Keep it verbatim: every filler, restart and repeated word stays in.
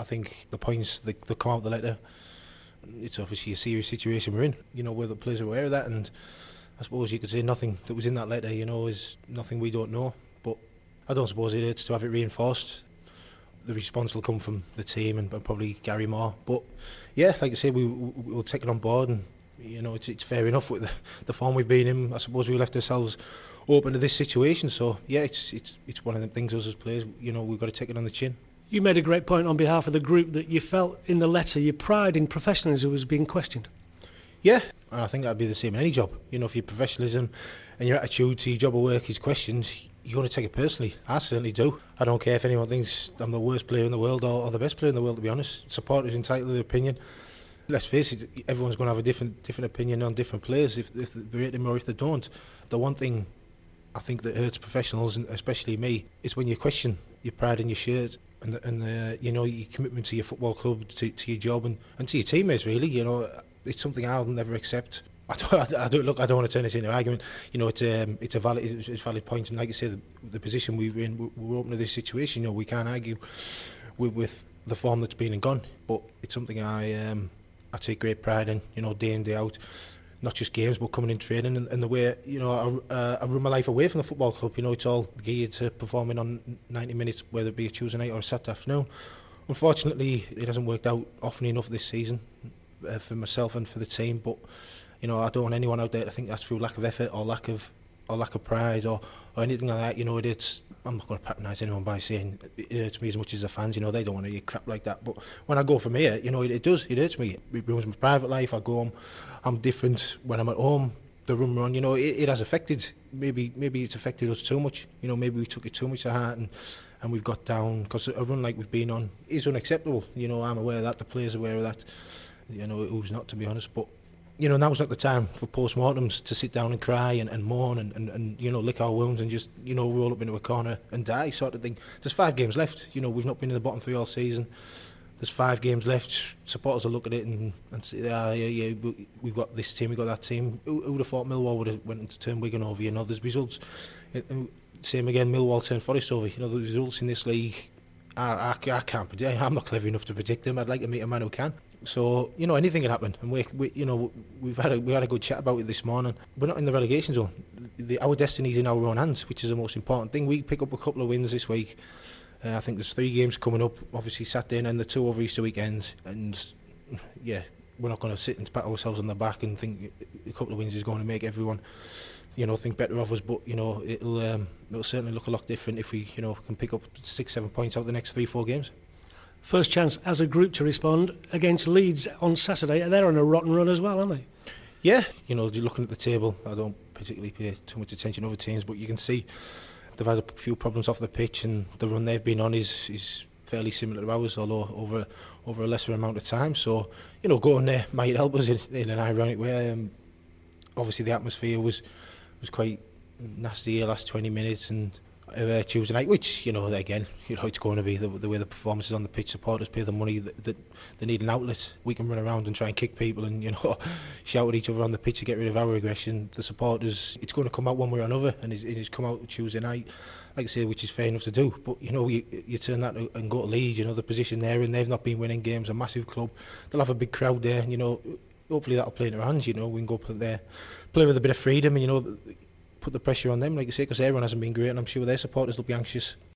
think the points that, that come out of the letter, it's obviously a serious situation we're in, you know, where the players are aware of that, and I suppose you could say nothing that was in that letter, you know, is nothing we don't know, but I don't suppose it hurts to have it reinforced. The response will come from the team and, and probably Gary Moore, but yeah, like I say, we, we, we'll take it on board, and you know, it's, it's fair enough with the, the form we've been in. I suppose we left ourselves open to this situation, so yeah, it's it's it's one of the things us as players, you know, we've got to take it on the chin. You made a great point on behalf of the group that you felt in the letter your pride in professionalism was being questioned. Yeah, and I think that'd be the same in any job. You know, if your professionalism and your attitude to your job or work is questioned, you're going to take it personally. I certainly do. I don't care if anyone thinks I'm the worst player in the world or, or the best player in the world, to be honest. Supporters entitled to their opinion. Let's face it, everyone's going to have a different different opinion on different players, if, if they rate them or if they don't. The one thing I think that hurts professionals, and especially me, is when you question your pride in your shirt and, the, and the, you know, your commitment to your football club, to, to your job, and, and to your teammates, really. You know, it's something I'll never accept. I don't, I don't look. I don't want to turn this into an argument. You know, it's um, it's a valid, it's a valid point, and like I say, the, the position we're in, we're, we're open to this situation. You know, we can't argue with, with the form that's been and gone. But it's something I um, I take great pride in. You know, day in day out, not just games, but coming in training, and, and the way, you know, I, uh, I run my life away from the football club. You know, it's all geared to performing on ninety minutes, whether it be a Tuesday night or a Saturday afternoon. Unfortunately, it hasn't worked out often enough this season uh, for myself and for the team, but you know, I don't want anyone out there to think that's through lack of effort or lack of or lack of pride or, or anything like that. You know, it's, I'm not going to patronise anyone by saying it hurts me as much as the fans. You know, they don't want to hear crap like that. But when I go from here, you know, it, it does. It hurts me. It ruins my private life. I go home, I'm different when I'm at home. The run run, you know, it, it has affected. Maybe maybe it's affected us too much. You know, maybe we took it too much to heart, and and we've got down, because a run like we've been on is unacceptable. You know, I'm aware of that. The players are aware of that. You know, who's not, to be honest, but. You know, now's not the time for post-mortems to sit down and cry and, and mourn and, and, and, you know, lick our wounds and just, you know, roll up into a corner and die sort of thing. There's five games left. You know, we've not been in the bottom three all season. There's five games left. Supporters will look at it and, and say, ah, yeah, yeah, we've got this team, we've got that team. Who, who would have thought Millwall would have went to turn Wigan over? You know, there's results. Same again, Millwall turned Forest over. You know, the results in this league, I, I, I can't predict. I'm not clever enough to predict them. I'd like to meet a man who can. So, you know, anything can happen, and we, we you know, we've had a we had a good chat about it this morning. We're not in the relegation zone. The, our destiny's in our own hands, which is the most important thing. We pick up a couple of wins this week. Uh, I think there's three games coming up. Obviously, Saturday and then the two over Easter weekend. And yeah, we're not going to sit and pat ourselves on the back and think a couple of wins is going to make everyone, you know, think better of us. But you know, it'll um, it'll certainly look a lot different if we, you know, can pick up six, seven points out the next three, four games. First chance as a group to respond against Leeds on Saturday. They're on a rotten run as well, aren't they? Yeah, you know, you're looking at the table. I don't particularly pay too much attention to other teams, but you can see they've had a few problems off the pitch, and the run they've been on is is fairly similar to ours, although over over a lesser amount of time. So, you know, going there might help us in, in an ironic way. Um, obviously, the atmosphere was was quite nasty the last twenty minutes, and Uh, Tuesday night, which, you know, again, you know, it's going to be the, the way the performances on the pitch. Supporters pay the money that, that they need an outlet. We can run around and try and kick people and, you know, shout at each other on the pitch to get rid of our aggression. The supporters, it's going to come out one way or another, and it's, it's come out Tuesday night, like I say, which is fair enough to do. But, you know, you, you turn that and go to Leeds, you know, the position there, and they've not been winning games, a massive club. They'll have a big crowd there, and, you know, hopefully that'll play in their hands. You know, we can go play there, play with a bit of freedom, and, you know, put the pressure on them, like I say, because everyone hasn't been great, and I'm sure their supporters will be anxious.